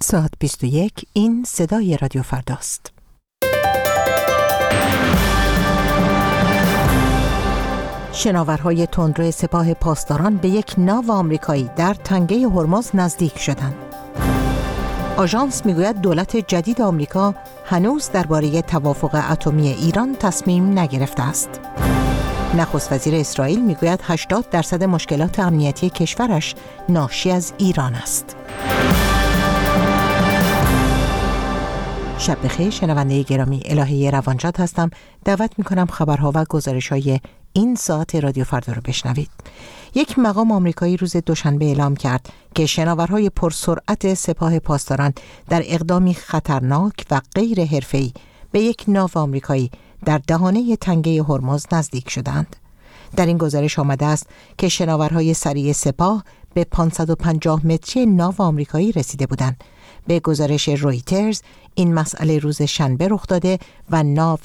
ساعت 21 این صدای رادیو فرداست. شناورهای تندرو سپاه پاسداران به یک ناو آمریکایی در تنگه هرمز نزدیک شدند. آژانس میگوید دولت جدید آمریکا هنوز درباره توافق اتمی ایران تصمیم نگرفته است. نخست وزیر اسرائیل میگوید 80% مشکلات امنیتی کشورش ناشی از ایران است. شب بخیر شنونده گرامی، الهه روانشاد هستم. دعوت میکنم خبرها و گزارش‌های این ساعت رادیو فردا رو بشنوید. یک مقام آمریکایی روز دوشنبه اعلام کرد که شناورهای پرسرعت سپاه پاسداران در اقدامی خطرناک و غیر حرفه‌ای به یک ناو آمریکایی در دهانه تنگه هرمز نزدیک شدند. در این گزارش آمده است که شناورهای سریع سپاه به 550 متری ناو آمریکایی رسیده بودند. به گزارش رویترز این مسئله روز شنبه رخ داده و ناو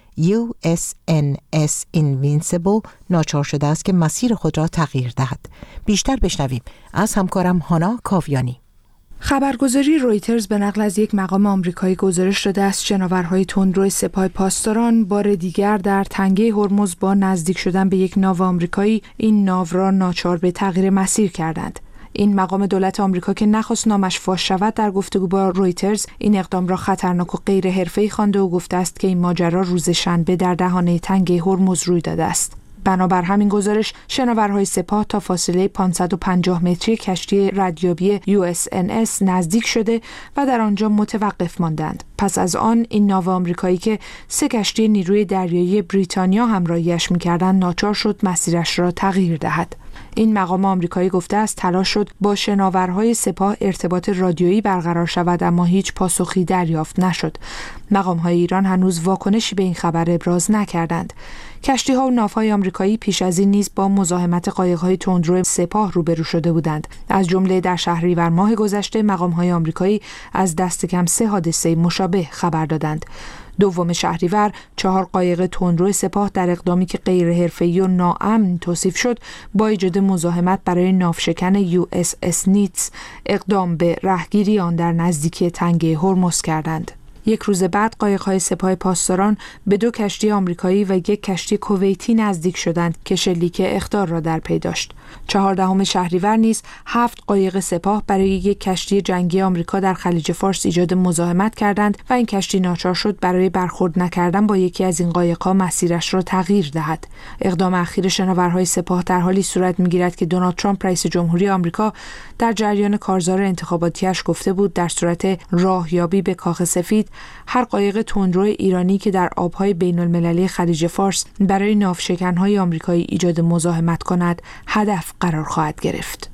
USNS Invincible ناچار شده است که مسیر خود را تغییر دهد. بیشتر بشنویم از همکارم هانا کاویانی. خبرگزاری رویترز به نقل از یک مقام آمریکایی گزارش داده است شناورهای تندرو سپاه پاسداران بار دیگر در تنگه هرمز با نزدیک شدن به یک ناو آمریکایی این ناو را ناچار به تغییر مسیر کردند. این مقام دولت آمریکا که نخواست نامش فاش شود در گفتگو با رویترز این اقدام را خطرناک و غیر حرفه‌ای خوانده و گفته است که این ماجرا روز شنبه در دهانه تنگه هرمز روی داده است. بنابر همین گزارش شناورهای سپاه تا فاصله 550 متری کشتی ردیابی USNS نزدیک شده و در آنجا متوقف ماندند. پس از آن این ناو آمریکایی که 3 کشتی نیروی دریایی بریتانیا همراهیش می‌کردند ناچار شد مسیرش را تغییر دهد. این مقام آمریکایی گفته است تلاش شد با شناورهای سپاه ارتباط رادیویی برقرار شود اما هیچ پاسخی دریافت نشد. مقام‌های ایران هنوز واکنشی به این خبر ابراز نکردند. کشتی‌ها و ناوهای آمریکایی پیش از این نیز با مزاحمت قایق‌های تندرو سپاه روبرو شده بودند. از جمله در شهریور ماه گذشته مقام‌های آمریکایی از دست کم 3 حادثه مشابه خبر دادند. دوم شهریور 4 قایق تندرو سپاه در اقدامی که غیر حرفه‌ای و ناامن توصیف شد با ایجاد مزاحمت برای ناوشکن USS نیتز اقدام به رهگیری آن در نزدیکی تنگه هرمز کردند. یک روز بعد قایق‌های سپاه پاسداران به 2 کشتی آمریکایی و 1 کشتی کویتی نزدیک شدند که شلیک اخطار را در پی داشت. 14 شهریور نیز 7 قایق سپاه برای 1 کشتی جنگی آمریکا در خلیج فارس ایجاد مزاحمت کردند و این کشتی ناچار شد برای برخورد نکردن با یکی از این قایق‌ها مسیرش را تغییر دهد. اقدام اخیر شناورهای سپاه در حالی صورت می‌گیرد که دونالد ترامپ رئیس جمهوری آمریکا در جریان کارزار انتخاباتیش گفته بود در صورت راهیابی به کاخ سفید هر قایق تندرو ایرانی که در آب‌های بین‌المللی خلیج فارس برای ناوشکن‌های آمریکایی ایجاد مزاحمت کند هدف قرار خواهد گرفت.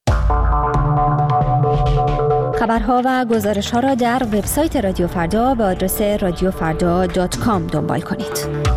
خبرها و گزارش‌ها را در وبسایت رادیو فردا به آدرس radiofarda.com دنبال کنید.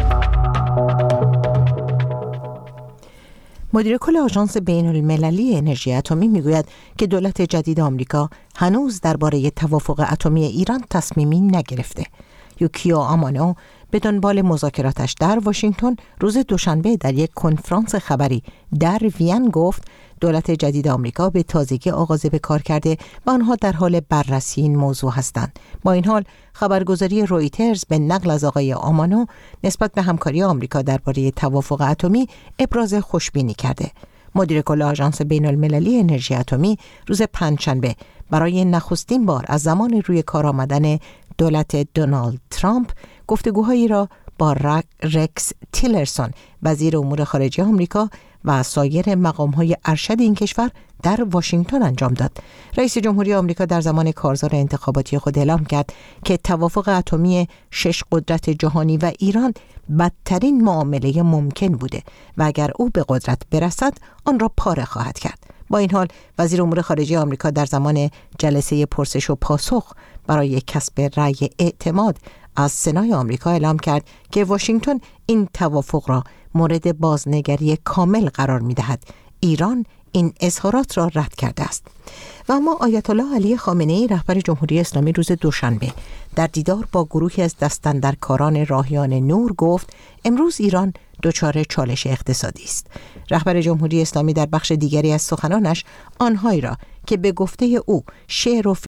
مدیر کل آژانس بین‌المللی انرژی اتمی میگوید که دولت جدید آمریکا هنوز درباره توافق اتمی ایران تصمیمی نگرفته. یوکیو آمانو به دنبال مذاکراتش در واشنگتن روز دوشنبه در یک کنفرانس خبری در وین گفت دولت جدید آمریکا به تازگی آغاز به کار کرده و آنها در حال بررسی این موضوع هستند. با این حال خبرگزاری رویترز به نقل از آقای آمانو نسبت به همکاری آمریکا درباره توافق اتمی ابراز خوشبینی کرده. مدیر کل آژانس بین‌المللی انرژی اتمی روز پنجشنبه برای نخستین بار از زمان روی کار آمدن دولت دونالد ترامپ گفتگوهایی را با رکس تیلرسون وزیر امور خارجه آمریکا و سایر مقام‌های ارشد این کشور در واشنگتن انجام داد. رئیس جمهوری آمریکا در زمان کارزار انتخاباتی خود اعلام کرد که توافق اتمی 6 قدرت جهانی و ایران بدترین معامله ممکن بوده و اگر او به قدرت برسد آن را پاره خواهد کرد. با این حال وزیر امور خارجه آمریکا در زمان جلسه پرسش و پاسخ برای کسب رأی اعتماد از سنای آمریکا اعلام کرد که واشنگتن این توافق را مورد بازنگری کامل قرار می‌دهد. ایران این اظهارات را رد کرده است. و اما آیت الله علی خامنه‌ای رهبر جمهوری اسلامی روز دوشنبه در دیدار با گروهی از دستاندرکاران راهیان نور گفت امروز ایران دچار چالش اقتصادی است. رهبر جمهوری اسلامی در بخش دیگری از سخنانش آنهایی را که به گفته او شعر و